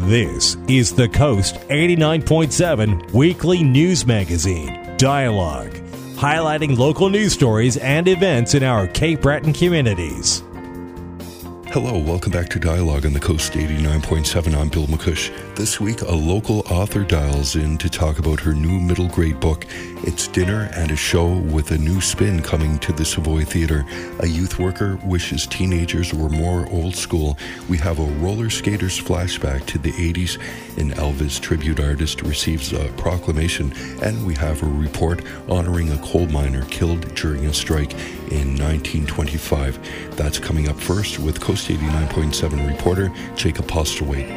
This is the Coast 89.7 weekly news magazine, Dialogue, highlighting local news stories and events in our Cape Breton communities. Hello, welcome back to Dialogue on the Coast 89.7. I'm Bill McCush. This week, a local author dials in to talk about her new middle grade book. It's dinner and a show with a new spin coming to the Savoy Theatre. A youth worker wishes teenagers were more old school. We have a roller skater's flashback to the 80s. An Elvis tribute artist receives a proclamation, and we have a report honoring a coal miner killed during a strike in 1925. That's coming up first with Coast 89.7 reporter Jacob Postlethwaite.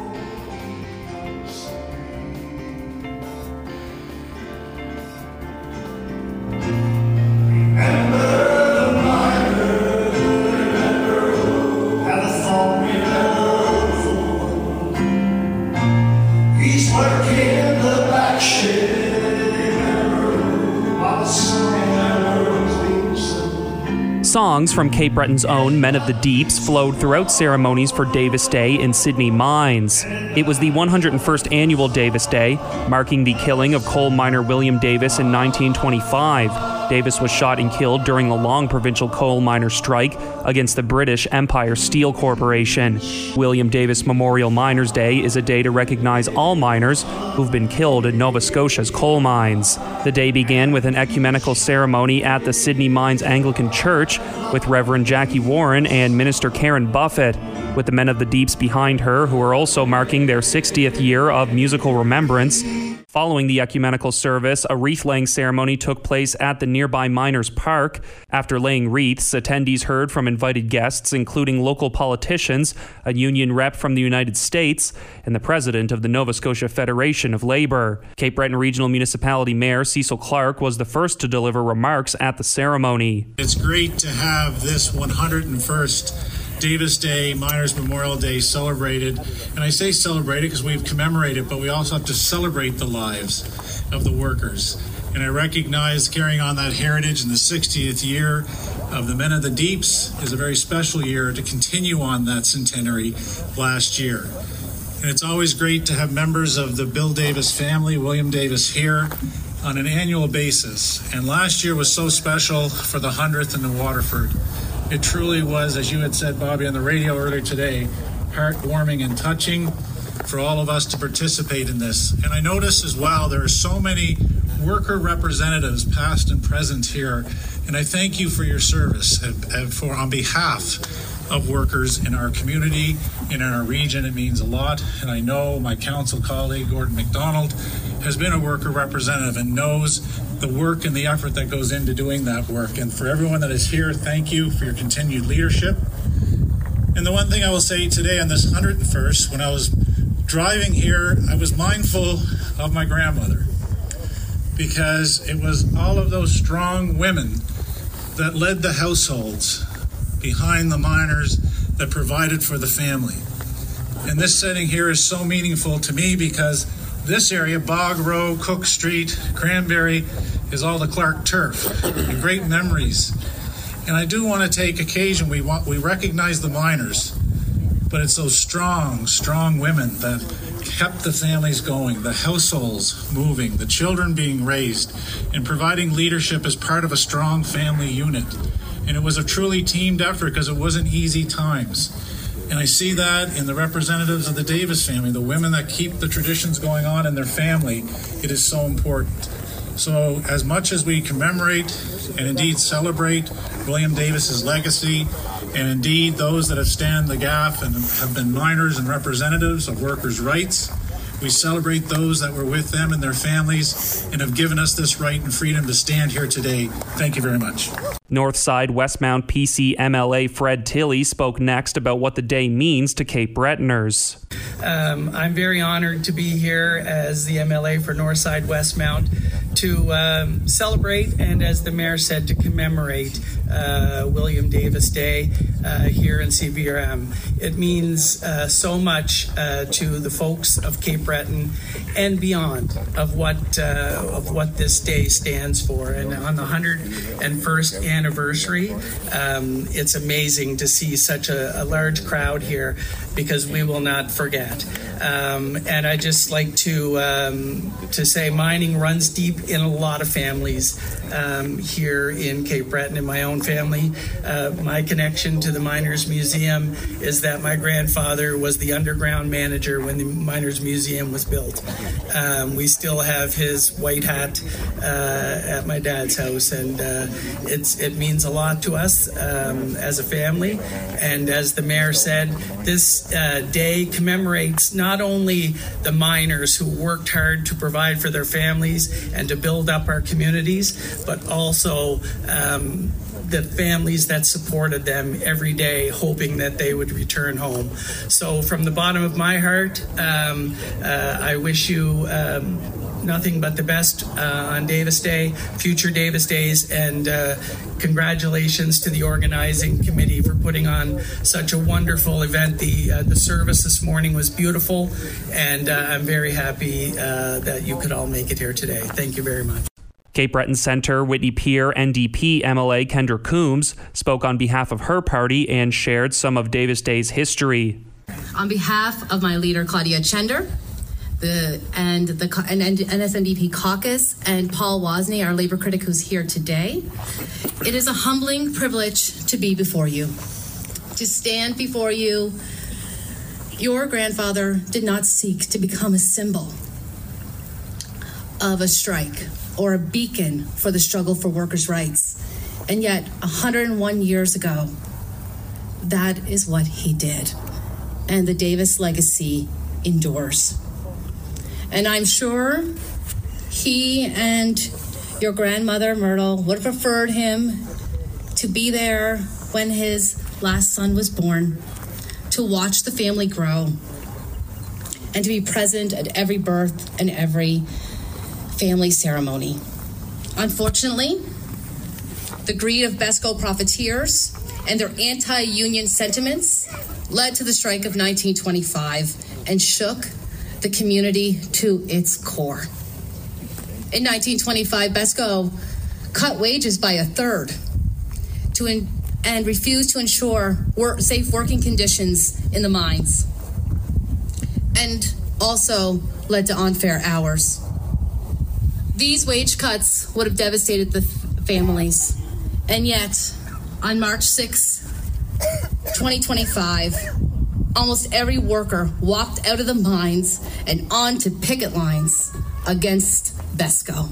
Songs from Cape Breton's own Men of the Deeps flowed throughout ceremonies for Davis Day in Sydney Mines. It was the 101st annual Davis Day, marking the killing of coal miner William Davis in 1925. Davis was shot and killed during the long provincial coal miner strike against the British Empire Steel Corporation. William Davis Memorial Miners Day is a day to recognize all miners who've been killed in Nova Scotia's coal mines. The day began with an ecumenical ceremony at the Sydney Mines Anglican Church with Reverend Jackie Warren and Minister Karen Buffett, with the Men of the Deeps behind her, who are also marking their 60th year of musical remembrance. Following the ecumenical service, a wreath-laying ceremony took place at the nearby Miners Park. After laying wreaths, attendees heard from invited guests, including local politicians, a union rep from the United States, and the president of the Nova Scotia Federation of Labour. Cape Breton Regional Municipality Mayor Cecil Clark was the first to deliver remarks at the ceremony. It's great to have this 101st Davis Day, Miners Memorial Day celebrated. And I say celebrated because we've commemorated, but we also have to celebrate the lives of the workers. And I recognize carrying on that heritage in the 60th year of the Men of the Deeps is a very special year to continue on that centenary last year. And it's always great to have members of the Bill Davis family, William Davis, here on an annual basis. And last year was so special for the 100th in New Waterford. It truly was, as you had said, Bobby, on the radio earlier today, heartwarming and touching for all of us to participate in this. And I noticed as well, there are so many worker representatives, past and present here, and I thank you for your service on behalf of workers in our community, in our region. It means a lot. And I know my council colleague, Gordon McDonald, has been a worker representative and knows the work and the effort that goes into doing that work. And for everyone that is here, thank you for your continued leadership. And the one thing I will say today on this 101st, when I was driving here, I was mindful of my grandmother, because it was all of those strong women that led the households behind the miners that provided for the family. And this setting here is so meaningful to me because this area, Bog Row, Cook Street, Cranberry, is all the Clark turf and great memories. And I do want to take occasion, we recognize the miners, but it's those strong women that kept the families going, the households moving, the children being raised, and providing leadership as part of a strong family unit. And it was a truly teamed effort because it wasn't easy times. And I see that in the representatives of the Davis family, the women that keep the traditions going on in their family. It is so important. So as much as we commemorate and indeed celebrate William Davis's legacy, and indeed those that have stand the gap and have been miners and representatives of workers' rights, we celebrate those that were with them and their families and have given us this right and freedom to stand here today. Thank you very much. Northside Westmount PC MLA Fred Tilley spoke next about what the day means to Cape Bretoners. I'm very honored to be here as the MLA for Northside Westmount to celebrate and, as the mayor said, to commemorate William Davis Day here in CBRM. It means so much to the folks of Cape Breton and beyond of what this day stands for. And on the 101st anniversary, it's amazing to see such a large crowd here, because we will not forget. And I just like to say mining runs deep in a lot of families here in Cape Breton. In my own family, my connection to the Miners Museum is that my grandfather was the underground manager when the Miners Museum was built. We still have his white hat at my dad's house, and it means a lot to us as a family. And as the mayor said, this day commemorates not only the miners who worked hard to provide for their families and to build up our communities, but also the families that supported them every day, hoping that they would return home. So from the bottom of my heart, I wish you nothing but the best on Davis Day, future Davis Days, and congratulations to the organizing committee for putting on such a wonderful event. The service this morning was beautiful, and I'm very happy that you could all make it here today. Thank you very much. Cape Breton Centre Whitney Peer NDP MLA Kendra Coombs spoke on behalf of her party and shared some of Davis Day's history. On behalf of my leader Claudia Chender, the NSNDP caucus, and Paul Wozni, our labor critic who's here today, it is a humbling privilege to be before you, to stand before you. Your grandfather did not seek to become a symbol of a strike or a beacon for the struggle for workers' rights. And yet, 101 years ago, that is what he did. And the Davis legacy endures. And I'm sure he and your grandmother, Myrtle, would have preferred him to be there when his last son was born, to watch the family grow, and to be present at every birth and every family ceremony. Unfortunately, the greed of BESCO profiteers and their anti-union sentiments led to the strike of 1925 and shook the community to its core. In 1925, BESCO cut wages by a third and refused to ensure safe working conditions in the mines, and also led to unfair hours. These wage cuts would have devastated the families. And yet, on March 6, 2025, almost every worker walked out of the mines and onto picket lines against BESCO.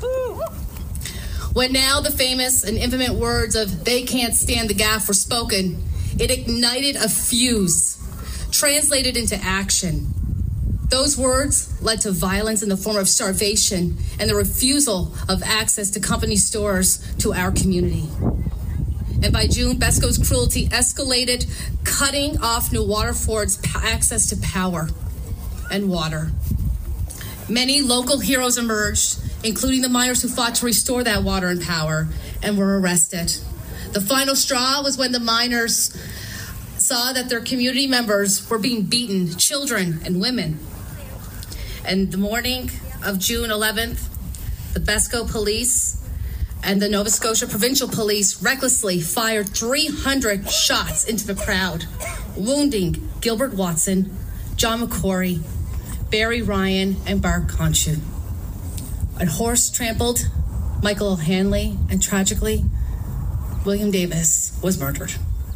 When now the famous and infamous words of "they can't stand the gaff" were spoken, it ignited a fuse, translated into action. Those words led to violence in the form of starvation and the refusal of access to company stores to our community. And by June, BESCO's cruelty escalated, cutting off New Waterford's access to power and water. Many local heroes emerged, including the miners who fought to restore that water and power, and were arrested. The final straw was when the miners saw that their community members were being beaten, children and women. And the morning of June 11th, the BESCO police and the Nova Scotia Provincial Police recklessly fired 300 shots into the crowd, wounding Gilbert Watson, John McCory, Barry Ryan, and Bart Conchu. A horse trampled Michael O'Hanley, and tragically, William Davis was murdered.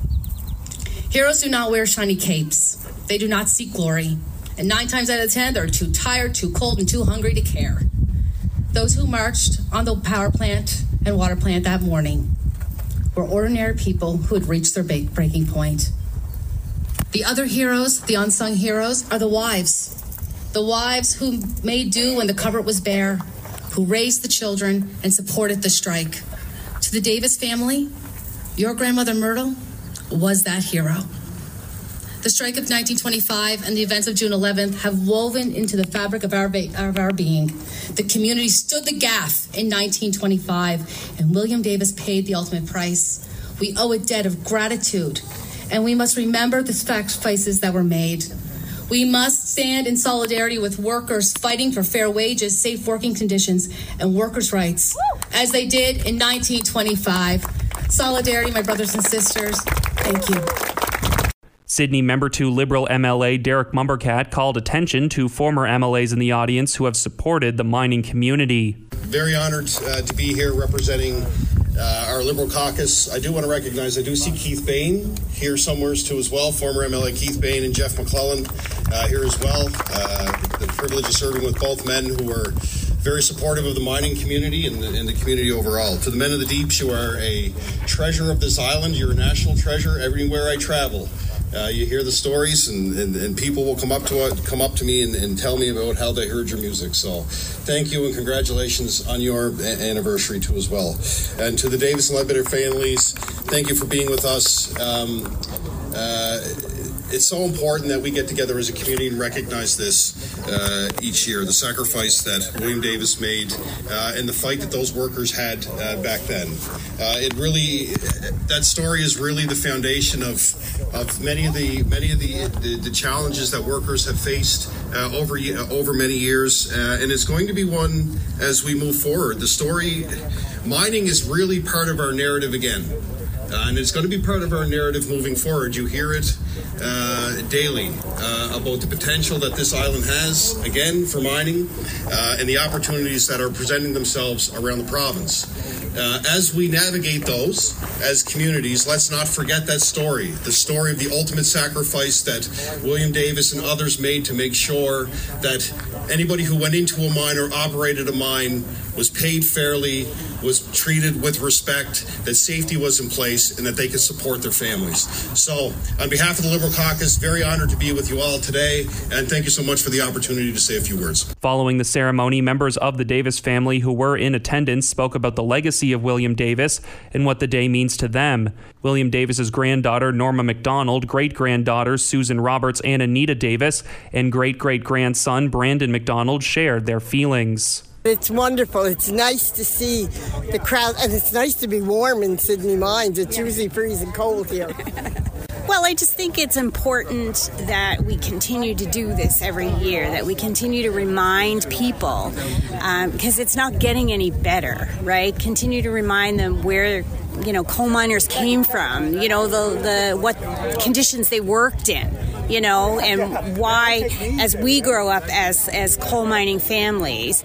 Heroes do not wear shiny capes. They do not seek glory. And 9 times out of 10, they're too tired, too cold, and too hungry to care. Those who marched on the power plant and water plant that morning were ordinary people who had reached their breaking point. The other heroes, the unsung heroes, are the wives who made do when the cupboard was bare, who raised the children and supported the strike. To the Davis family, your grandmother Myrtle was that hero. The strike of 1925 and the events of June 11th have woven into the fabric of our being. The community stood the gaff in 1925, and William Davis paid the ultimate price. We owe a debt of gratitude, and we must remember the sacrifices that were made. We must stand in solidarity with workers fighting for fair wages, safe working conditions, and workers' rights, as they did in 1925. Solidarity, my brothers and sisters. Thank you. Sydney Member 2 Liberal MLA Derek Mumbercat called attention to former MLAs in the audience who have supported the mining community. Very honored to be here representing our Liberal caucus. I do want to recognize, I do see Keith Bain here somewhere too as well, former MLA Keith Bain and Jeff McClellan here as well. The privilege of serving with both men who are very supportive of the mining community and the community overall. To the men of the Deeps, you are a treasure of this island. You're a national treasure everywhere I travel. You hear the stories, and people will come up to me and tell me about how they heard your music. So thank you and congratulations on your anniversary too as well. And to the Davis and Ledbetter families, thank you for being with us. It's so important that we get together as a community and recognize this each year, the sacrifice that William Davis made and the fight that those workers had back then. That story is really the foundation of many of the challenges that workers have faced over many years, and it's going to be one as we move forward. The story, mining is really part of our narrative again. And it's going to be part of our narrative moving forward. You hear it daily about the potential that this island has, again, for mining, and the opportunities that are presenting themselves around the province. As we navigate those as communities, let's not forget that story, the story of the ultimate sacrifice that William Davis and others made to make sure that anybody who went into a mine or operated a mine was paid fairly, was treated with respect, that safety was in place, and that they could support their families. So, on behalf of the Liberal Caucus, very honored to be with you all today, and thank you so much for the opportunity to say a few words. Following the ceremony, members of the Davis family who were in attendance spoke about the legacy of William Davis and what the day means to them. William Davis's granddaughter, Norma MacDonald, great-granddaughters Susan Roberts and Anita Davis, and great-great-grandson Brandon MacDonald shared their feelings. It's wonderful. It's nice to see the crowd, and it's nice to be warm in Sydney Mines. It's usually freezing cold here. Well, I just think it's important that we continue to do this every year, that we continue to remind people, because it's not getting any better, right? Continue to remind them where, coal miners came from, the what conditions they worked in. And why, as we grow up as coal mining families,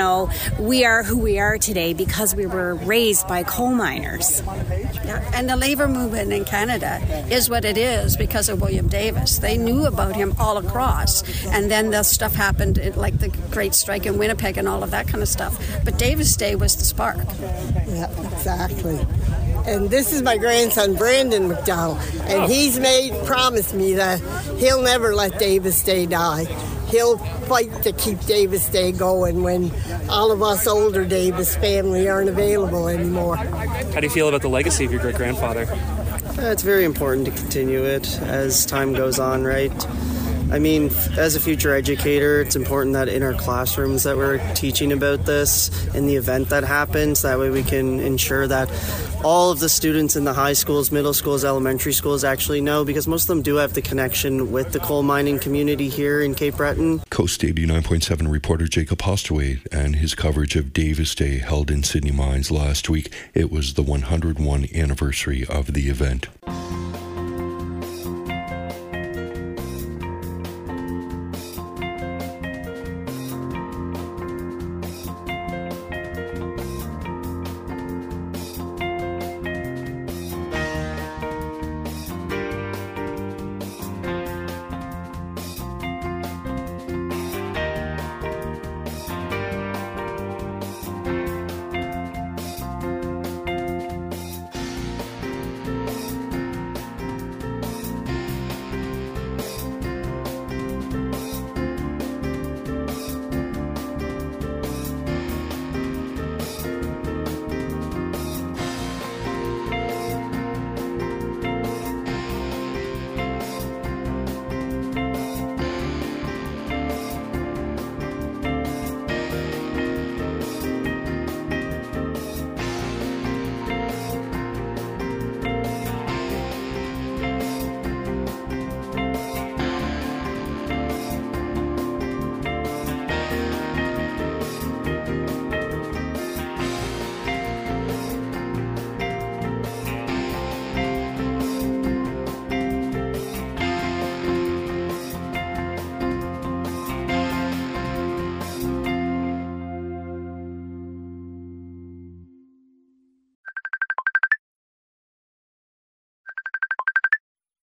we are who we are today because we were raised by coal miners. Yeah, and the labor movement in Canada is what it is because of William Davis. They knew about him all across, and then the stuff happened, like the Great Strike in Winnipeg and all of that kind of stuff. But Davis Day was the spark. Yeah, exactly. And this is my grandson, Brandon MacDonald, and he's promised me that he'll never let Davis Day die. He'll fight to keep Davis Day going when all of us older Davis family aren't available anymore. How do you feel about the legacy of your great-grandfather? It's very important to continue it as time goes on, right? I mean, as a future educator, it's important that in our classrooms that we're teaching about this in the event that happens. That way we can ensure that all of the students in the high schools, middle schools, elementary schools actually know, because most of them do have the connection with the coal mining community here in Cape Breton. Coast 89.7 reporter Jacob Hostaway and his coverage of Davis Day held in Sydney Mines last week. It was the 101 anniversary of the event.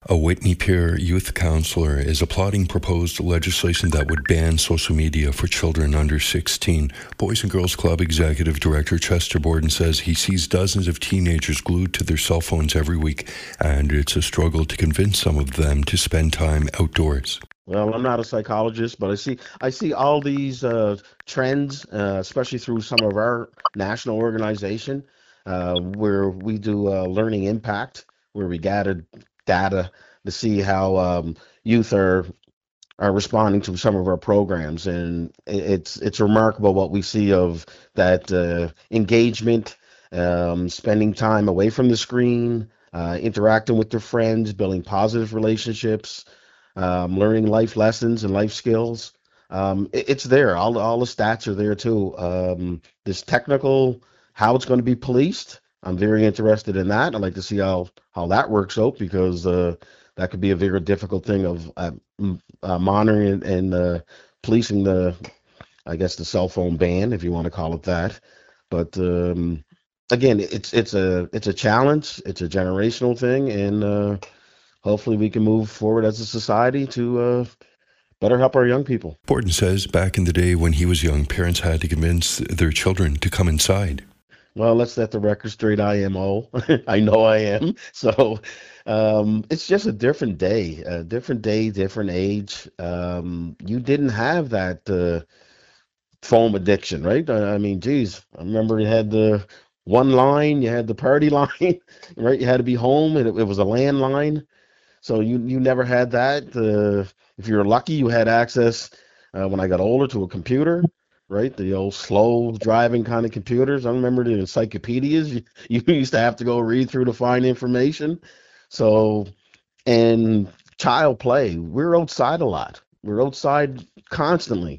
A Whitney Peer youth counselor is applauding proposed legislation that would ban social media for children under 16. Boys and Girls Club Executive Director Chester Borden says he sees dozens of teenagers glued to their cell phones every week, and it's a struggle to convince some of them to spend time outdoors. Well, I'm not a psychologist, but I see all these trends, especially through some of our national organization, where we do learning impact, where we gather data to see how youth are responding to some of our programs, and it's remarkable what we see of that engagement, spending time away from the screen, interacting with their friends, building positive relationships, learning life lessons and life skills. It's there. All the stats are there too. This technical, how it's going to be policed, I'm very interested in that. I'd like to see how that works out, because that could be a very difficult thing of monitoring and policing the cell phone ban, if you want to call it that. But again, it's a challenge. It's a generational thing, and hopefully we can move forward as a society to better help our young people. Borden says back in the day when he was young, parents had to convince their children to come inside. Well, let's set the record straight. I am old. I know I am. So it's just a different day, different age. You didn't have that phone addiction, right? I mean, geez, I remember you had the one line, you had the party line, right? You had to be home, and it was a landline. So you never had that. If you were lucky, you had access, when I got older, to a computer. Right, the old slow driving kind of computers. I remember the encyclopedias. You used to have to go read through to find information. So, and child play. We're outside a lot. We're outside constantly,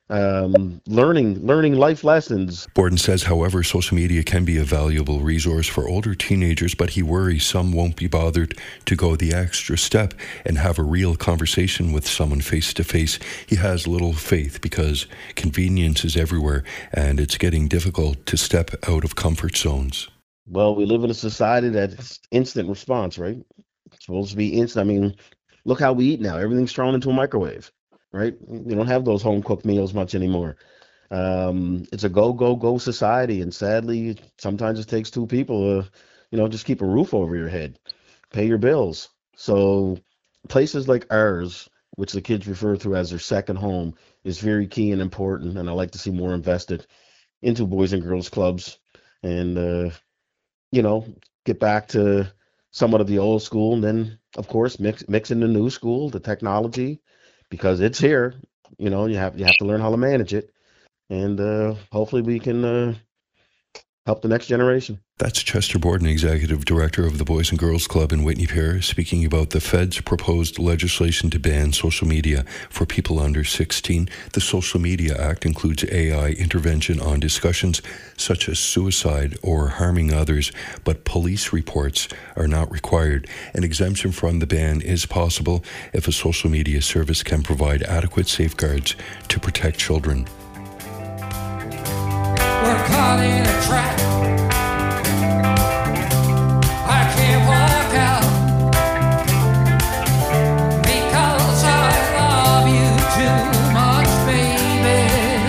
learning life lessons. Borden says, however, social media can be a valuable resource for older teenagers, but he worries some won't be bothered to go the extra step and have a real conversation with someone face to face. He has little faith because convenience is everywhere, and it's getting difficult to step out of comfort zones. Well, we live in a society that's instant response, right? It's supposed to be instant. I mean, look how we eat now. Everything's thrown into a microwave. Right? You don't have those home cooked meals much anymore. It's a go society, and sadly, sometimes it takes two people to, just keep a roof over your head, pay your bills. So places like ours, which the kids refer to as their second home, is very key and important, and I like to see more invested into Boys and Girls Clubs, and get back to somewhat of the old school, and then of course mix in the new school, the technology. Because it's here, you have to learn how to manage it, and hopefully we can help the next generation. That's Chester Borden, Executive Director of the Boys and Girls Club in Whitney Peer, speaking about the Fed's proposed legislation to ban social media for people under 16. The Social Media Act includes AI intervention on discussions such as suicide or harming others, but police reports are not required. An exemption from the ban is possible if a social media service can provide adequate safeguards to protect children. We're caught in a trap. I can't walk out because I love you too much, baby.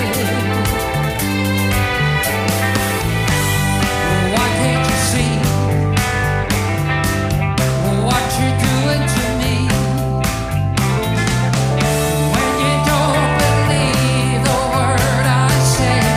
Why can't you see what you're doing to me? When you don't believe the word I say.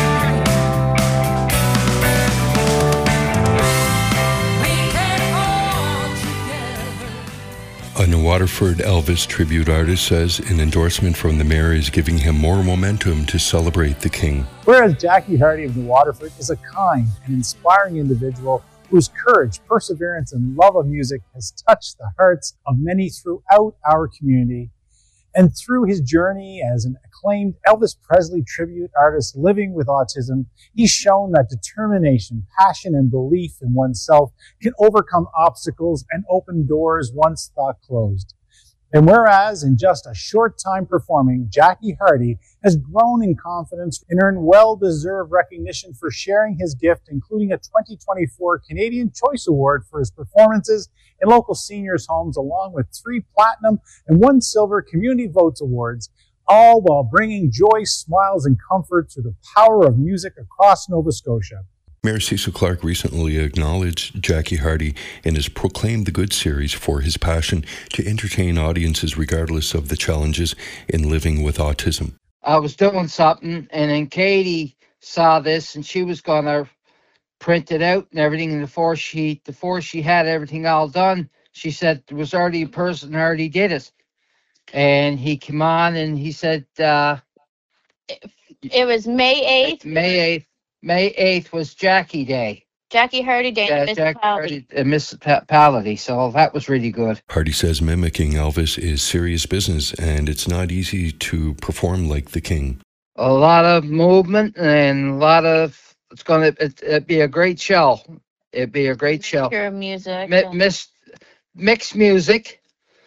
A New Waterford Elvis tribute artist says an endorsement from the mayor is giving him more momentum to celebrate the king. Whereas Jackie Hardy of New Waterford is a kind and inspiring individual whose courage, perseverance, and love of music has touched the hearts of many throughout our community. And through his journey as an acclaimed Elvis Presley tribute artist living with autism, he's shown that determination, passion, and belief in oneself can overcome obstacles and open doors once thought closed. And whereas in just a short time performing, Jackie Hardy has grown in confidence and earned well-deserved recognition for sharing his gift, including a 2024 Canadian Choice Award for his performances in local seniors' homes, along with 3 platinum and 1 silver Community Votes Awards, all while bringing joy, smiles, and comfort through the power of music across Nova Scotia. Mayor Cecil Clark recently acknowledged Jackie Hardy in his Proclaim the Good series for his passion to entertain audiences regardless of the challenges in living with autism. I was doing something, and then Katie saw this, and she was going to print it out and everything. And before she had everything all done, she said there was already a person who already did it. And he came on and he said, it was May 8th. May 8th was Jackie Day. Jackie Hardy Day in Municipality. Municipality, so that was really good. Hardy says mimicking Elvis is serious business, and it's not easy to perform like the King. A lot of movement and a lot of, it'd be a great show. It'd be a great show. Mixture of music. Mixed music,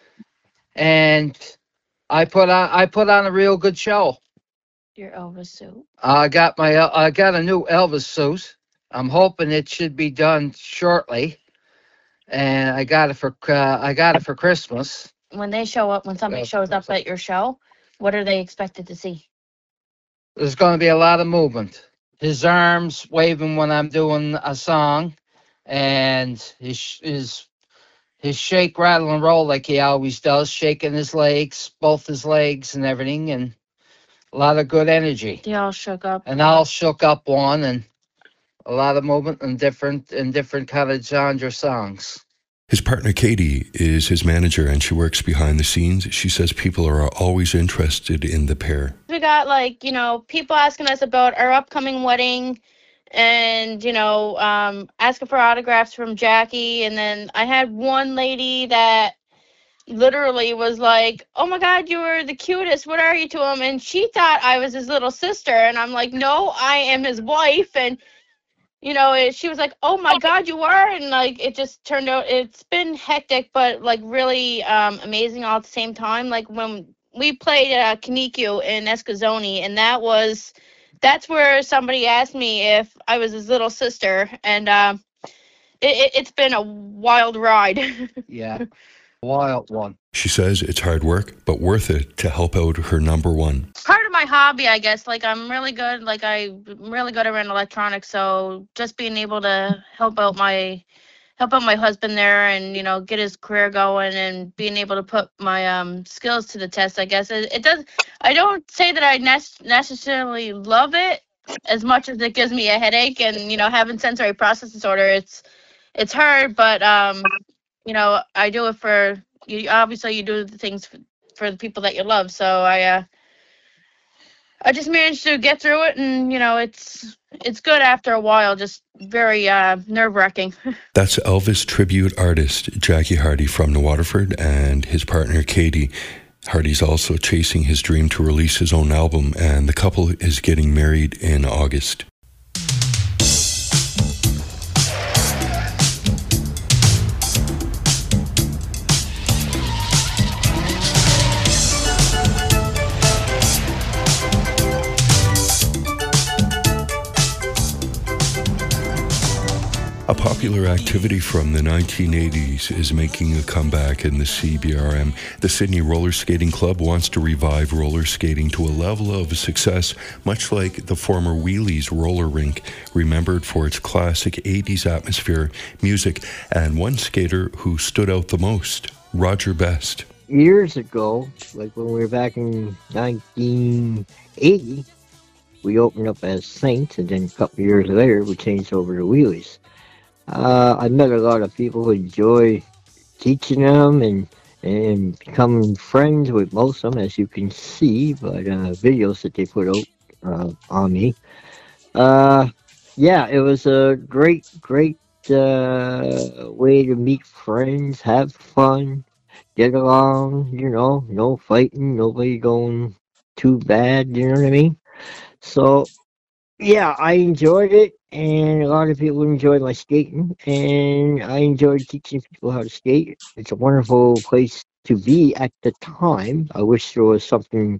and I put on a real good show. Your Elvis suit. I got a new Elvis suit. I'm hoping it should be done shortly, and I got it for Christmas. When somebody shows up at your show, what are they expected to see? There's going to be a lot of movement. His arms waving when I'm doing a song, and his shake, rattle, and roll like he always does, shaking his legs, both his legs and everything, and a lot of good energy. They all shook up. And all shook up one, and a lot of movement and different kind of genre songs. His partner Katie is his manager, and she works behind the scenes. She says people are always interested in the pair. We got people asking us about our upcoming wedding, and asking for autographs from Jackie. And then I had one lady that literally was like, "Oh my God, you were the cutest. What are you to him?" And she thought I was his little sister, and I'm like, "No, I am his wife." And she was like, "Oh my God, you are." And it just turned out, it's been hectic, but really amazing all at the same time. Like when we played Kaniku in Escazone, and that's where somebody asked me if I was his little sister, and it's been a wild ride. Yeah, wild one. She says it's hard work, but worth it to help out her number one. Part of my hobby, I guess. I'm really good. I'm really good around electronics. So just being able to help out my husband there, and get his career going, and being able to put my skills to the test, I guess it does. I don't say that I necessarily love it as much as it gives me a headache, and having sensory process disorder, it's hard, but I do it for you. Obviously, you do the things for the people that you love. So I just managed to get through it, and it's good after a while. Just very nerve-wracking. That's Elvis tribute artist Jackie Hardy from New Waterford and his partner Katie. Hardy's also chasing his dream to release his own album, and the couple is getting married in August. A popular activity from the 1980s is making a comeback in the CBRM. The Sydney Roller Skating Club wants to revive roller skating to a level of success much like the former Wheelies roller rink, remembered for its classic 80s atmosphere, music, and one skater who stood out the most, Roger Best. Years ago, like when we were back in 1980, we opened up as Saints, and then a couple of years later, we changed over to Wheelies. I met a lot of people who enjoy teaching them and becoming friends with most of them, as you can see by the videos that they put out on me. Yeah, it was a great way to meet friends, have fun, get along, no fighting, nobody going too bad, you know what I mean? So, yeah, I enjoyed it. And a lot of people enjoy my skating, and I enjoy teaching people how to skate. It's a wonderful place to be at the time. I wish there was something,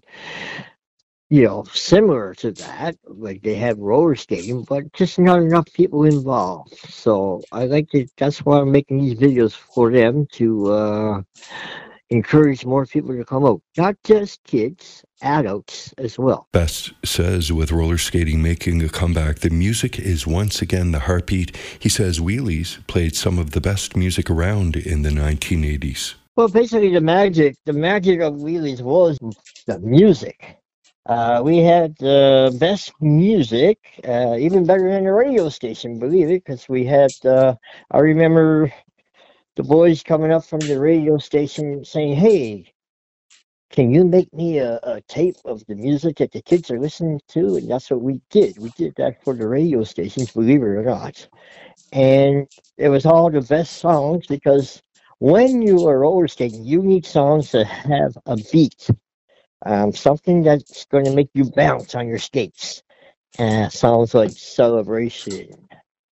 similar to that, like they have roller skating, but just not enough people involved. So I like to, that's why I'm making these videos for them to encourage more people to come out. Not just kids, adults as well. Best says with roller skating making a comeback, the music is once again the heartbeat. He says Wheelies played some of the best music around in the 1980s. Well, basically the magic of Wheelies was the music. We had the best music, even better than the radio station, believe it, because we had, I remember the boys coming up from the radio station saying, hey, can you make me a tape of the music that the kids are listening to? And that's what we did. We did that for the radio stations, believe it or not. And it was all the best songs, because when you are roller skating, you need songs that have a beat. Something that's going to make you bounce on your skates. Songs like Celebration,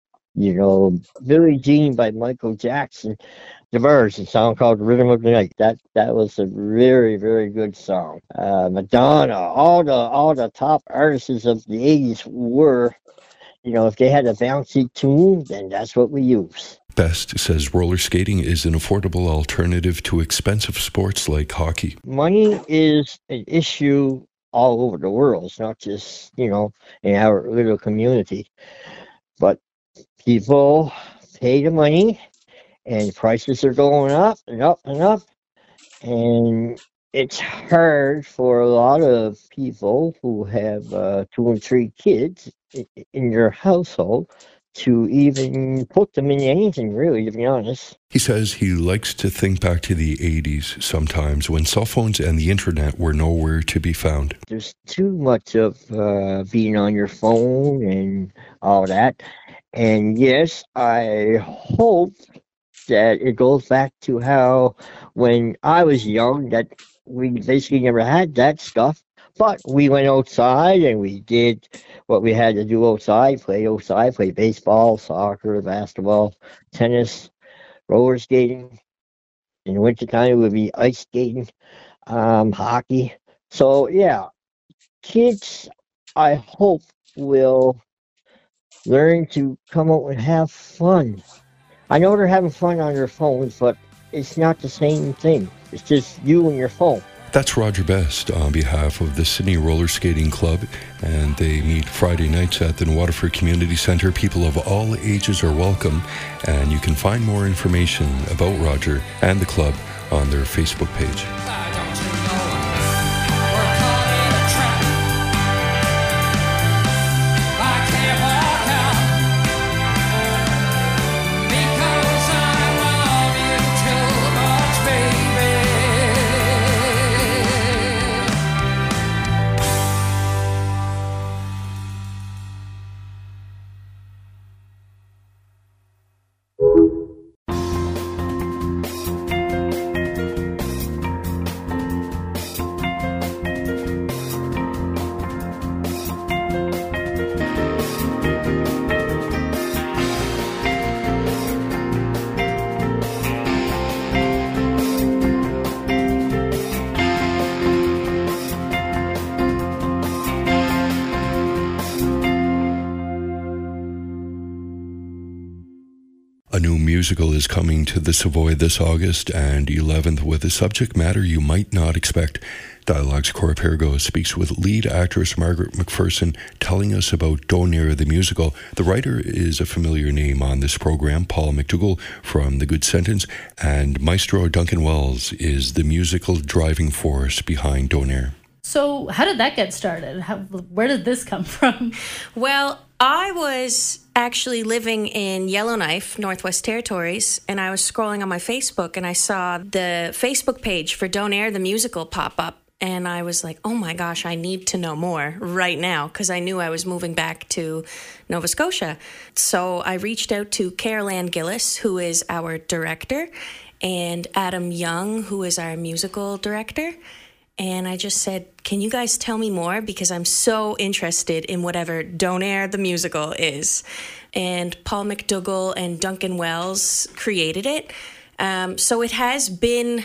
Billie Jean by Michael Jackson, The Byrds, a song called Rhythm of the Night. That was a very, very good song. Madonna, all the top artists of the 80s were, if they had a bouncy tune, then that's what we use. Best says roller skating is an affordable alternative to expensive sports like hockey. Money is an issue all over the world. It's not just, in our little community. But people pay the money, and prices are going up and up and up. And it's hard for a lot of people who have 2 and 3 kids in their household to even put them in anything, really, to be honest. He says he likes to think back to the 80s sometimes, when cell phones and the internet were nowhere to be found. There's too much of being on your phone and all that. And yes, I hope that it goes back to how when I was young, that we basically never had that stuff. But we went outside and we did what we had to do outside, play baseball, soccer, basketball, tennis, roller skating. In the wintertime, it would be ice skating, hockey. So, yeah, kids, I hope, will learn to come out and have fun. I know they're having fun on their phones, but it's not the same thing. It's just you and your phone. That's Roger Best on behalf of the Sydney Roller Skating Club, and they meet Friday nights at the Waterford Community Centre. People of all ages are welcome, and you can find more information about Roger and the club on their Facebook page. A new musical is coming to the Savoy this August and 11th with a subject matter you might not expect. Dialogue's Cora Pergo speaks with lead actress Margaret McPherson, telling us about Donair the musical. The writer is a familiar name on this program, Paul McDougall from The Good Sentence, and Maestro Duncan Wells is the musical driving force behind Donair. So how did that get started? Where did this come from? Well, I was actually living in Yellowknife, Northwest Territories, and I was scrolling on my Facebook and I saw the Facebook page for Donair the musical pop up. And I was like, oh my gosh, I need to know more right now, because I knew I was moving back to Nova Scotia. So I reached out to Carol Ann Gillis, who is our director, and Adam Young, who is our musical director. And I just said, can you guys tell me more? Because I'm so interested in whatever Donair the musical is. And Paul McDougall and Duncan Wells created it. So it has been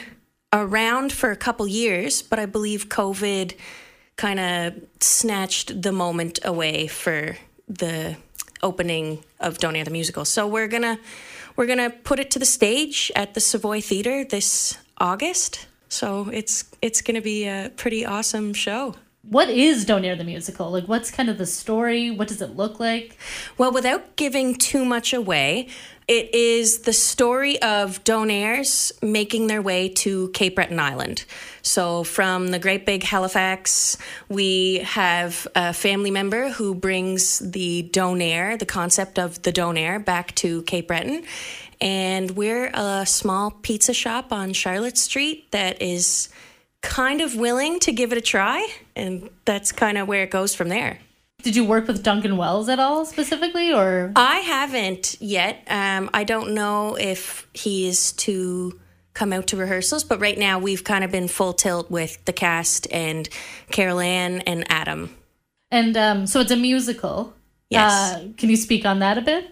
around for a couple years, but I believe COVID kind of snatched the moment away for the opening of Don't Air the Musical. So we're gonna put it to the stage at the Savoy Theatre this August. So it's gonna be a pretty awesome show. What is Don't Air the Musical? Like, what's kind of the story? What does it look like? Well, without giving too much away, it is the story of Donairs making their way to Cape Breton Island. So from the Great Big Halifax, we have a family member who brings the Donair, the concept of the Donair, back to Cape Breton. And we're a small pizza shop on Charlotte Street that is kind of willing to give it a try, and that's kind of where it goes from there. Did you work with Duncan Wells at all specifically, or? I haven't yet. I don't know if he is to come out to rehearsals, but right now we've kind of been full tilt with the cast and Carol Ann and Adam. And so it's a musical. Yes. Can you speak on that a bit?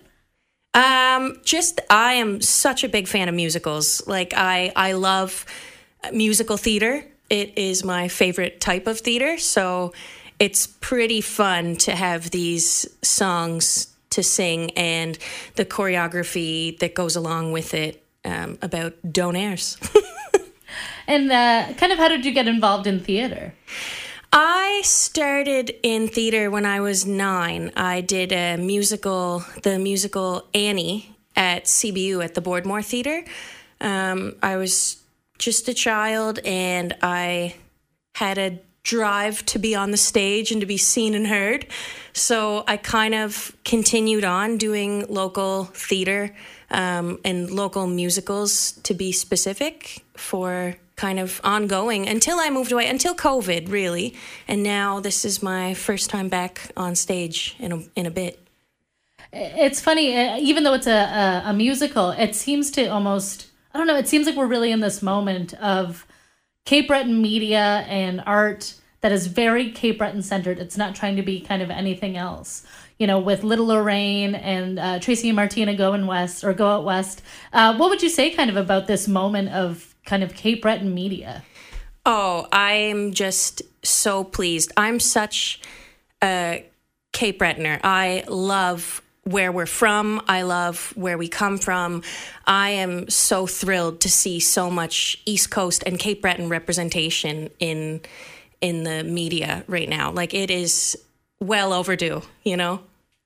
I am such a big fan of musicals. Like, I love musical theater. It is my favorite type of theater, so it's pretty fun to have these songs to sing and the choreography that goes along with it about Donairs. And kind of how did you get involved in theater? I started in theater when I was 9. I did the musical Annie at CBU at the Boardmore Theater. I was just a child, and I had a drive to be on the stage and to be seen and heard. So I kind of continued on doing local theater and local musicals, to be specific, for kind of ongoing until I moved away, until COVID, really. And now this is my first time back on stage in a bit. It's funny, even though it's a musical, it seems to almost... I don't know, it seems like we're really in this moment of Cape Breton media and art that is very Cape Breton centered. It's not trying to be kind of anything else. You know, with Little Lorraine and Tracy and Martina Go Out West. What would you say kind of about this moment of kind of Cape Breton media? Oh, I'm just so pleased. I'm such a Cape Bretoner. I love where we're from. I love where we come from. I am so thrilled to see so much East Coast and Cape Breton representation in the media right now. Like, it is well overdue, you know?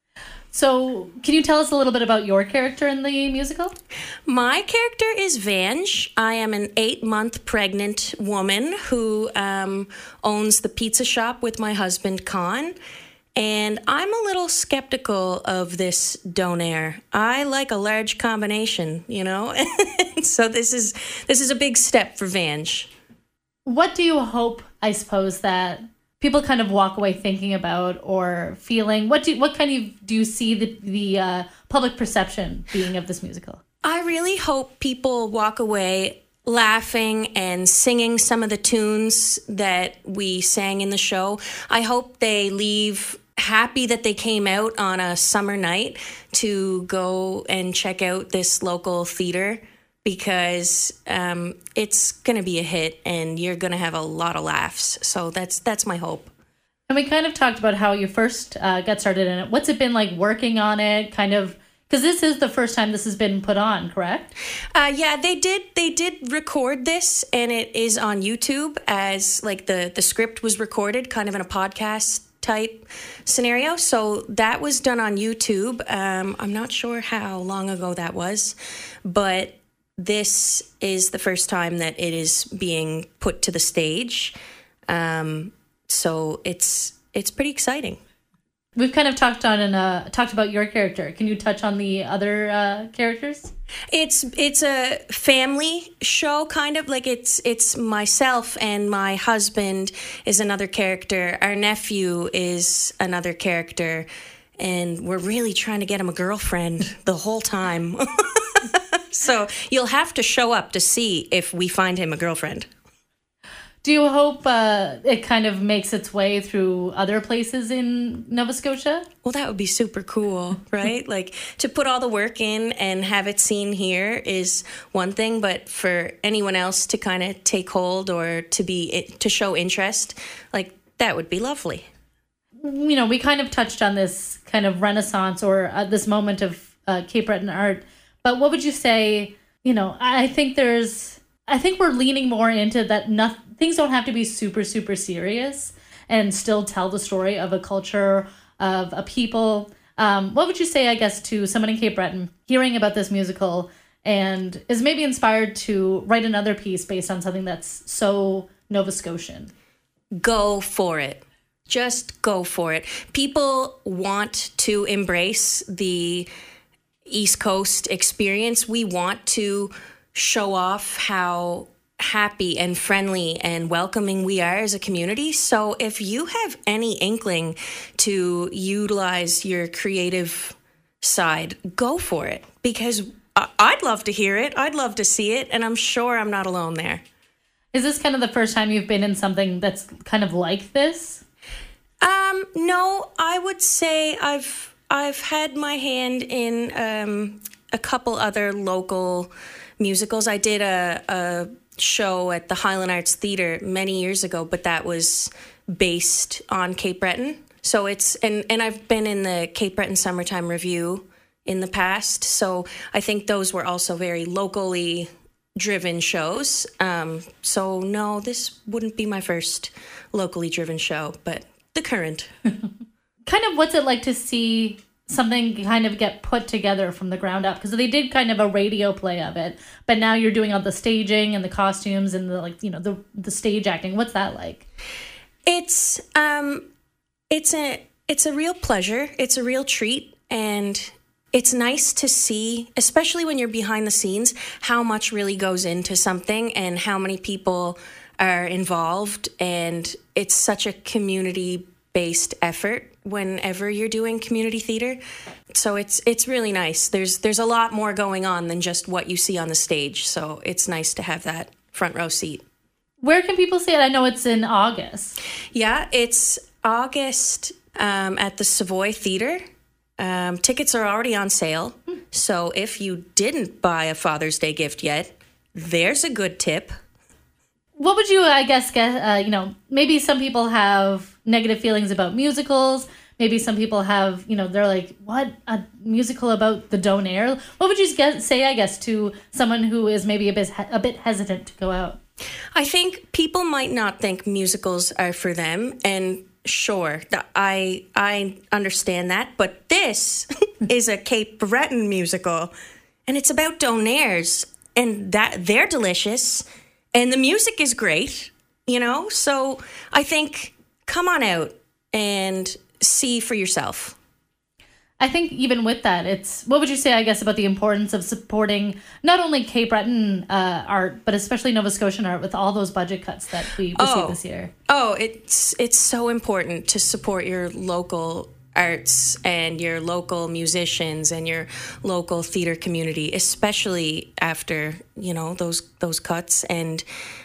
So can you tell us a little bit about your character in the musical? My character is Vange. I am an 8-month pregnant woman who owns the pizza shop with my husband, Con. And I'm a little skeptical of this Donair. I like a large combination, you know? So this is a big step for Vange. What do you hope, I suppose, that people kind of walk away thinking about or feeling? What kind of do you see the public perception being of this musical? I really hope people walk away laughing and singing some of the tunes that we sang in the show. I hope they leave happy that they came out on a summer night to go and check out this local theater, because it's going to be a hit and you're going to have a lot of laughs. So that's my hope. And we kind of talked about how you first got started in it. What's it been like working on it? Kind of, because this is the first time this has been put on, correct? Yeah, they did record this, and it is on YouTube as like the script was recorded kind of in a podcast type scenario. So that was done on YouTube. I'm not sure how long ago that was, but this is the first time that it is being put to the stage. So it's pretty exciting. We've kind of talked about your character. Can you touch on the other characters? It's a family show, kind of like it's myself and my husband is another character. Our nephew is another character, and we're really trying to get him a girlfriend the whole time. So you'll have to show up to see if we find him a girlfriend. Do you hope it kind of makes its way through other places in Nova Scotia? Well, that would be super cool, right? Like, to put all the work in and have it seen here is one thing, but for anyone else to kind of take hold or to show interest, like, that would be lovely. You know, we kind of touched on this kind of renaissance or this moment of Cape Breton art, but what would you say, you know, I think we're leaning more into that things don't have to be super, super serious and still tell the story of a culture, of a people. What would you say, I guess, to someone in Cape Breton hearing about this musical and is maybe inspired to write another piece based on something that's so Nova Scotian? Go for it. Just go for it. People want to embrace the East Coast experience. We want to show off how happy and friendly and welcoming we are as a community. So if you have any inkling to utilize your creative side, go for it, because I'd love to hear it. I'd love to see it. And I'm sure I'm not alone there. Is this kind of the first time you've been in something that's kind of like this? No, I would say I've had my hand in a couple other local musicals. I did a show at the Highland Arts Theatre many years ago, but that was based on Cape Breton. So it's and I've been in the Cape Breton Summertime Review in the past. So I think those were also very locally driven shows. So no, this wouldn't be my first locally driven show, but the current. Kind of what's it like to see something kind of get put together from the ground up? Because they did kind of a radio play of it, but now you're doing all the staging and the costumes and the, like, you know, the stage acting. What's that like? It's a real pleasure. It's a real treat, and it's nice to see, especially when you're behind the scenes, how much really goes into something and how many people are involved. And it's such a community-based effort whenever you're doing community theater. So it's really nice. There's a lot more going on than just what you see on the stage. So it's nice to have that front row seat. Where can people see it? I know it's in August. Yeah, it's August at the Savoy Theatre. Tickets are already on sale. So if you didn't buy a Father's Day gift yet, there's a good tip. What would you, I guess, get, maybe some people have negative feelings about musicals. Maybe some people have, they're like, what, a musical about the Donair? What would you say, I guess, to someone who is maybe a bit hesitant to go out? I think people might not think musicals are for them. And sure, I understand that. But this is a Cape Breton musical. And it's about Donairs. And that they're delicious. And the music is great, So I think come on out and see for yourself. I think even with that, what would you say, I guess, about the importance of supporting not only Cape Breton art, but especially Nova Scotian art with all those budget cuts that we received this year? Oh, it's so important to support your local arts and your local musicians and your local theater community, especially after those cuts. And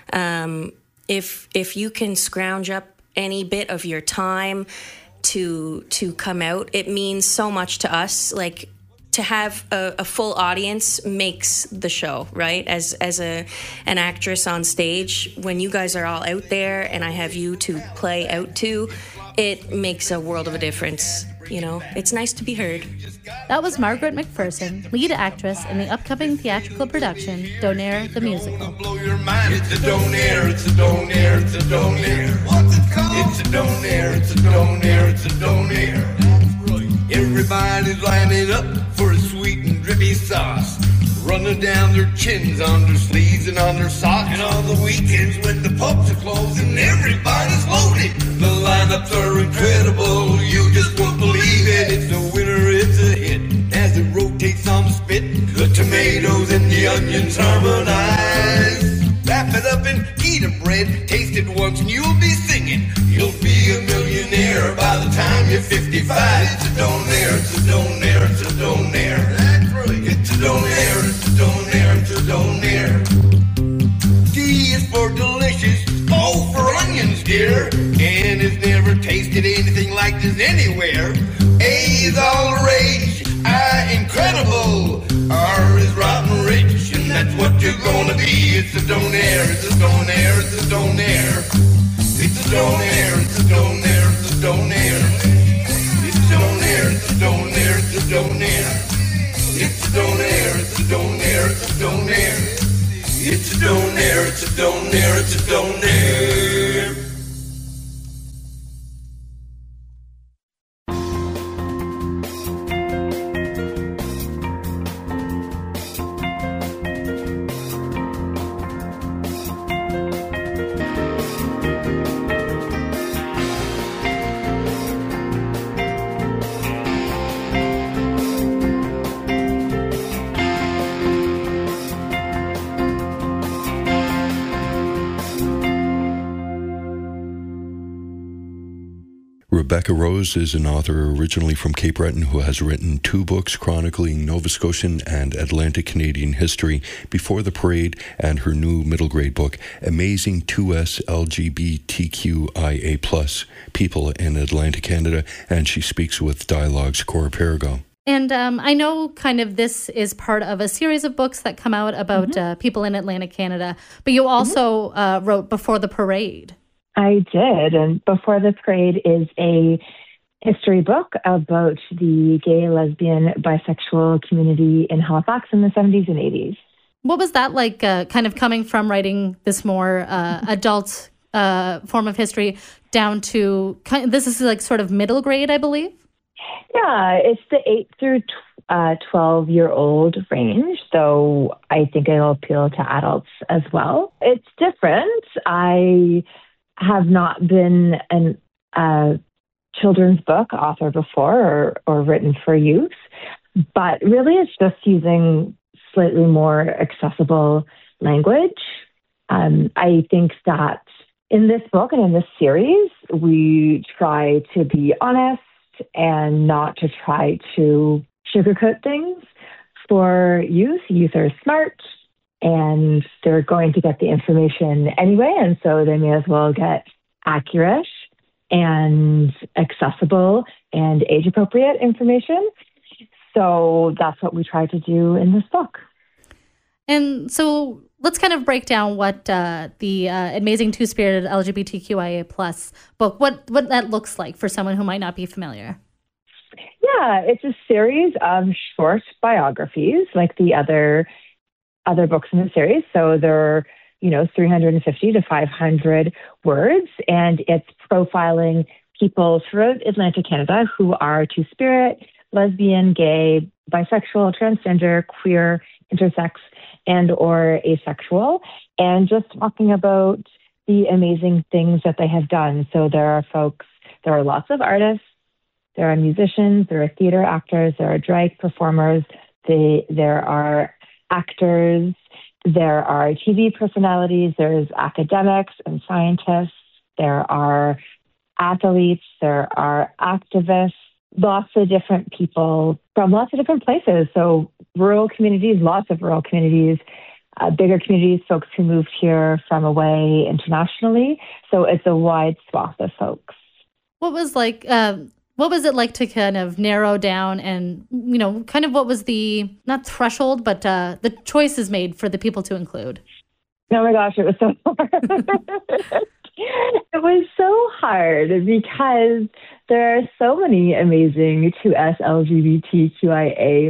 if you can scrounge up any bit of your time to come out, it means so much to us. Like, to have a full audience makes the show, right? As an actress on stage, when you guys are all out there and I have you to play out to, it makes a world of a difference. It's nice to be heard. That was Margaret McPherson, lead actress in the upcoming theatrical production, Donair the Musical. Blow your mind. It's a Donair, it's a Donair, it's a Donair. What's it called? It's a Donair, it's a Donair, it's a Donair. That's right. Everybody's lining up for a sweet and drippy sauce, running down their chins, on their sleeves and on their socks. And on the weekends when the pubs are closed and everybody's loaded, the lineups are incredible, you just won't believe it. It's a winner, it's a hit, as it rotates on the spit. The tomatoes and the onions harmonize. Wrap it up and eat a bread, taste it once and you'll be singing. You'll be a millionaire by the time you're 55. It's a Donair, it's a Donair, it's a Donair. That's right. It's a Donair, it's a Donair, it's a Donair. D is for delicious, O is anywhere. A is all the rage. I incredible. R is rotten rich, and that's what you're gonna be. It's a donaire, it's a donaire, it's a donaire. It's a donaire, it's a donaire, it's a donaire. It's a donaire, it's a donaire, it's a donaire. It's a donaire, it's a donaire, it's a donaire. It's a donaire, it's a donaire, it's a donaire. Rebecca Rose is an author originally from Cape Breton who has written 2 books chronicling Nova Scotian and Atlantic Canadian history, Before the Parade, and her new middle grade book, Amazing 2S LGBTQIA+ People in Atlantic Canada, and she speaks with Dialogue's Cora Perigo. And I know kind of this is part of a series of books that come out about people in Atlantic Canada, but you also wrote Before the Parade. I did, and Before the Parade is a history book about the gay, lesbian, bisexual community in Halifax in the 70s and 80s. What was that like, kind of coming from writing this more adult form of history down to, this is like sort of middle grade, I believe? Yeah, it's the 8 through 12-year-old range, though I think it'll appeal to adults as well. It's different. I have not been a children's book author before or written for youth, but really it's just using slightly more accessible language. I think that in this book and in this series, we try to be honest and not to try to sugarcoat things for youth. Youth are smart, and they're going to get the information anyway, and so they may as well get accurate and accessible and age-appropriate information. So that's what we try to do in this book. And so let's kind of break down what the Amazing Two-Spirited LGBTQIA+ book, what that looks like for someone who might not be familiar. Yeah, it's a series of short biographies like the other books in the series. So they're, 350 to 500 words, and it's profiling people throughout Atlantic Canada who are two-spirit, lesbian, gay, bisexual, transgender, queer, intersex, and or asexual, and just talking about the amazing things that they have done. So there are lots of artists, there are musicians, there are theater actors, there are drag performers, there are actors, there are TV personalities, there's academics and scientists, there are athletes, there are activists, lots of different people from lots of different places. So rural communities, lots of rural communities, bigger communities, folks who moved here from away internationally. So it's a wide swath of folks. What was it like to kind of narrow down and, kind of what was the, not threshold, but the choices made for the people to include? Oh my gosh, it was so hard. It was so hard because there are so many amazing 2S LGBTQIA+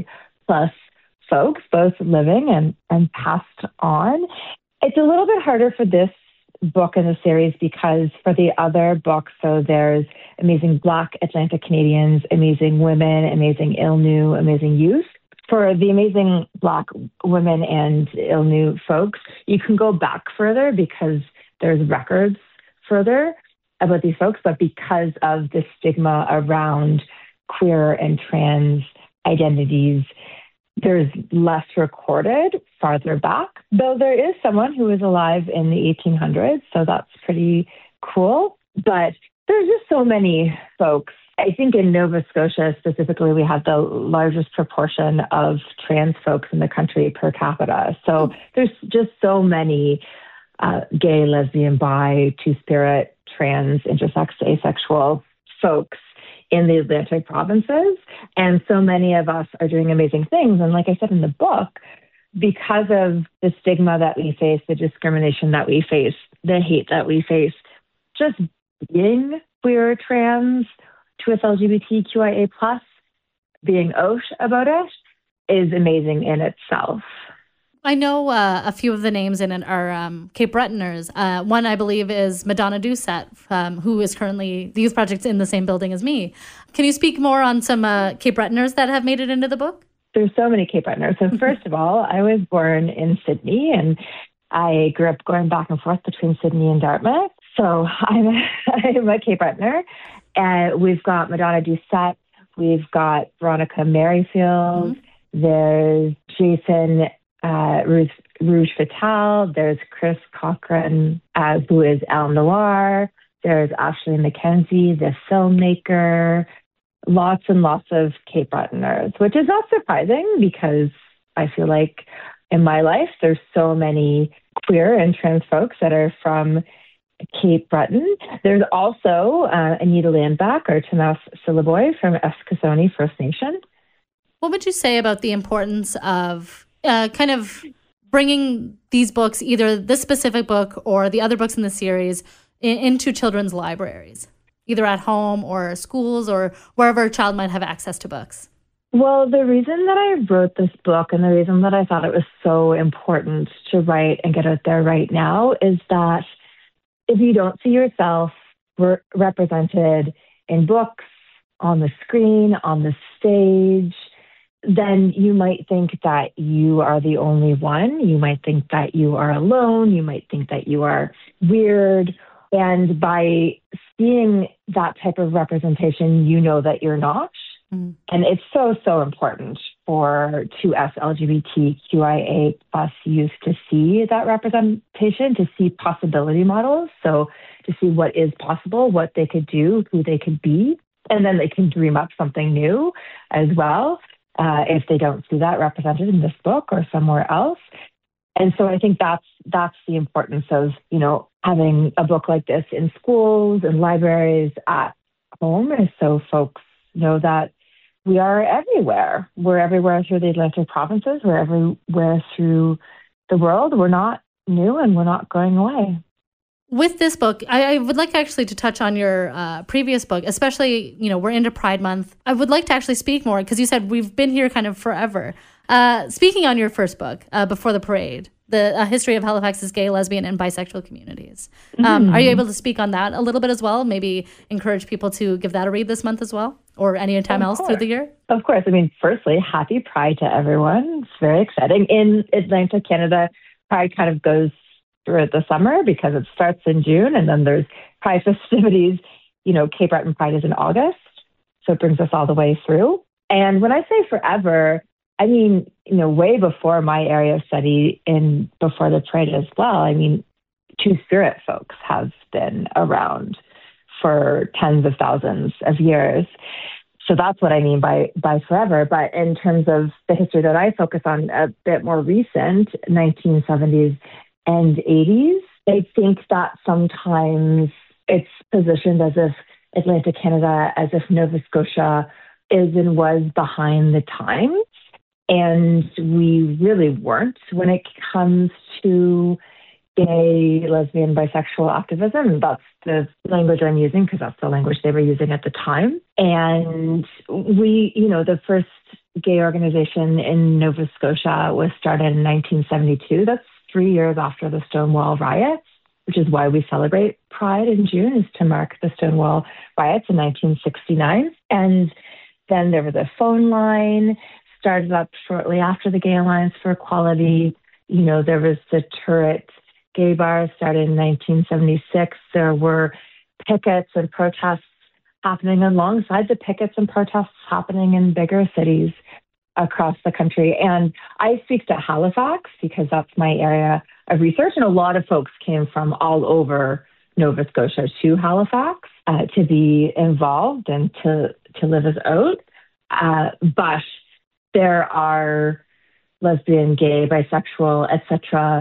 folks, both living and passed on. It's a little bit harder for this book in the series because for the other books, so there's amazing Black Atlantic Canadians, amazing women, amazing Ilnu, amazing youth. For the amazing Black women and Ilnu folks, you can go back further because there's records further about these folks, but because of the stigma around queer and trans identities, there's less recorded farther back, though there is someone who was alive in the 1800s, so that's pretty cool. But there's just so many folks. I think in Nova Scotia specifically, we have the largest proportion of trans folks in the country per capita. So there's just so many gay, lesbian, bi, two-spirit, trans, intersex, asexual folks in the Atlantic provinces. And so many of us are doing amazing things. And like I said in the book, because of the stigma that we face, the discrimination that we face, the hate that we face, just being queer, trans, 2S LGBTQIA+, being out about it is amazing in itself. I know a few of the names in it are Cape Bretoners. One, I believe, is Madonna Doucette, who is currently the Youth Project's in the same building as me. Can you speak more on some Cape Bretoners that have made it into the book? There's so many Cape Bretoners. So first of all, I was born in Sydney, and I grew up going back and forth between Sydney and Dartmouth. So I'm a Cape Bretoner. We've got Madonna Doucette. We've got Veronica Merrifield. There's Jason Rouge Fatal. There's Chris Cochran, who is Al Noir. There's Ashley McKenzie, the filmmaker. Lots and lots of Cape Bretoners, which is not surprising because I feel like in my life there's so many queer and trans folks that are from Cape Breton. There's also Anita Landback or Tamas Silaboy from Eskasoni First Nation. What would you say about the importance of kind of bringing these books, either this specific book or the other books in the series, into children's libraries, either at home or schools or wherever a child might have access to books? Well, the reason that I wrote this book and the reason that I thought it was so important to write and get out there right now is that if you don't see yourself represented in books, on the screen, on the stage, then you might think that you are the only one. You might think that you are alone. You might think that you are weird. And by seeing that type of representation, you know that you're not. And it's so, so important for 2S LGBTQIA+ youth to see that representation, to see possibility models. So to see what is possible, what they could do, who they could be. And then they can dream up something new as well. If they don't see that represented in this book or somewhere else. And so I think that's the importance of, having a book like this in schools and libraries at home, is so folks know that we are everywhere. We're everywhere through the Atlantic provinces. We're everywhere through the world. We're not new and we're not going away. With this book, I would like actually to touch on your previous book, especially, we're into Pride Month. I would like to actually speak more because you said we've been here kind of forever. Speaking on your first book, Before the Parade, the history of Halifax's gay, lesbian, and bisexual communities. Are you able to speak on that a little bit as well? Maybe encourage people to give that a read this month as well, or any time else through the year? Of course. Firstly, happy Pride to everyone. It's very exciting. In Atlantic Canada, Pride kind of goes throughout the summer because it starts in June and then there's Pride festivities. Cape Breton Pride is in August. So it brings us all the way through. And when I say forever, I mean, way before my area of study and before the Parade as well. Two-Spirit folks have been around for tens of thousands of years. So that's what I mean by forever. But in terms of the history that I focus on, a bit more recent, 1970s and 80s, I think that sometimes it's positioned as if Atlantic Canada, as if Nova Scotia is and was behind the times. And we really weren't when it comes to gay, lesbian, bisexual activism. That's the language I'm using because that's the language they were using at the time. And we, the first gay organization in Nova Scotia was started in 1972. That's 3 years after the Stonewall riots, which is why we celebrate Pride in June, is to mark the Stonewall riots in 1969. And then there was a phone line started up shortly after the Gay Alliance for Equality. There was the Turret Gay Bar started in 1976. There were pickets and protests happening alongside the pickets and protests happening in bigger cities across the country. And I speak to Halifax because that's my area of research. And a lot of folks came from all over Nova Scotia to Halifax to be involved and to live us out. But there are lesbian, gay, bisexual, etc.,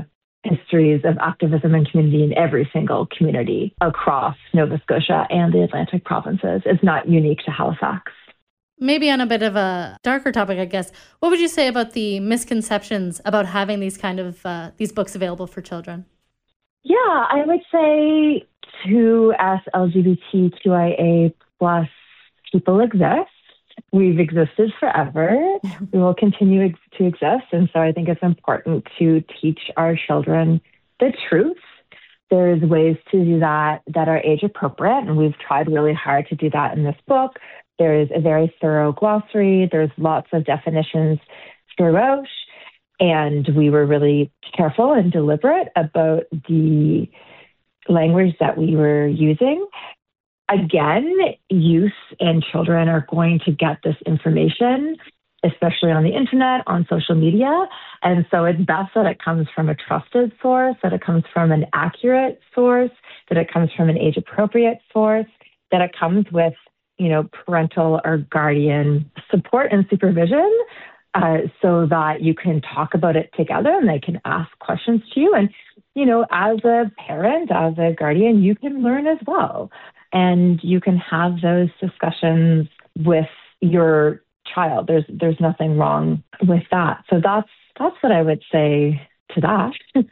histories of activism and community in every single community across Nova Scotia and the Atlantic provinces. It's not unique to Halifax. Maybe on a bit of a darker topic, I guess, what would you say about the misconceptions about having these kind of these books available for children? Yeah, I would say to us LGBTQIA plus people exist. We've existed forever. We will continue to exist. And so I think it's important to teach our children the truth. There's ways to do that are age appropriate. And we've tried really hard to do that in this book. There is a very thorough glossary. There's lots of definitions throughout. And we were really careful and deliberate about the language that we were using. Again, youth and children are going to get this information, especially on the internet, on social media. And so it's best that it comes from a trusted source, that it comes from an accurate source, that it comes from an age-appropriate source, that it comes with, parental or guardian support and supervision, so that you can talk about it together and they can ask questions to you. And, as a parent, as a guardian, you can learn as well. And you can have those discussions with your child. There's nothing wrong with that. So that's what I would say to that.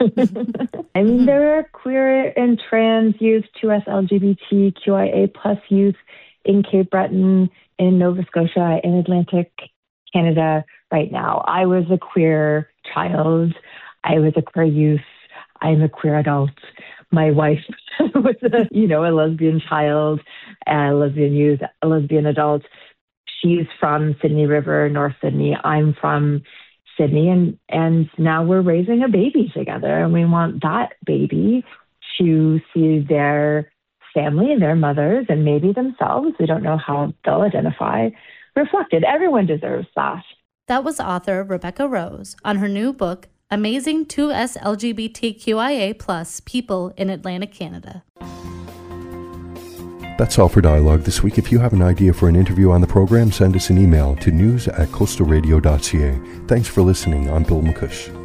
I mean, there are queer and trans youth, 2S LGBTQIA plus youth in Cape Breton, in Nova Scotia, in Atlantic Canada right now. I was a queer child. I was a queer youth. I'm a queer adult. My wife was a lesbian child, a lesbian youth, a lesbian adult. She's from Sydney River, North Sydney. I'm from Sydney, and now we're raising a baby together, and we want that baby to see their family, their mothers, and maybe themselves, we don't know how they'll identify, reflected. Everyone deserves that. That was author Rebecca Rose on her new book, Amazing 2S LGBTQIA plus People in Atlantic Canada. That's all for Dialogue this week. If you have an idea for an interview on the program, send us an email to news@coastalradio.ca. Thanks for listening. I'm Bill McCush.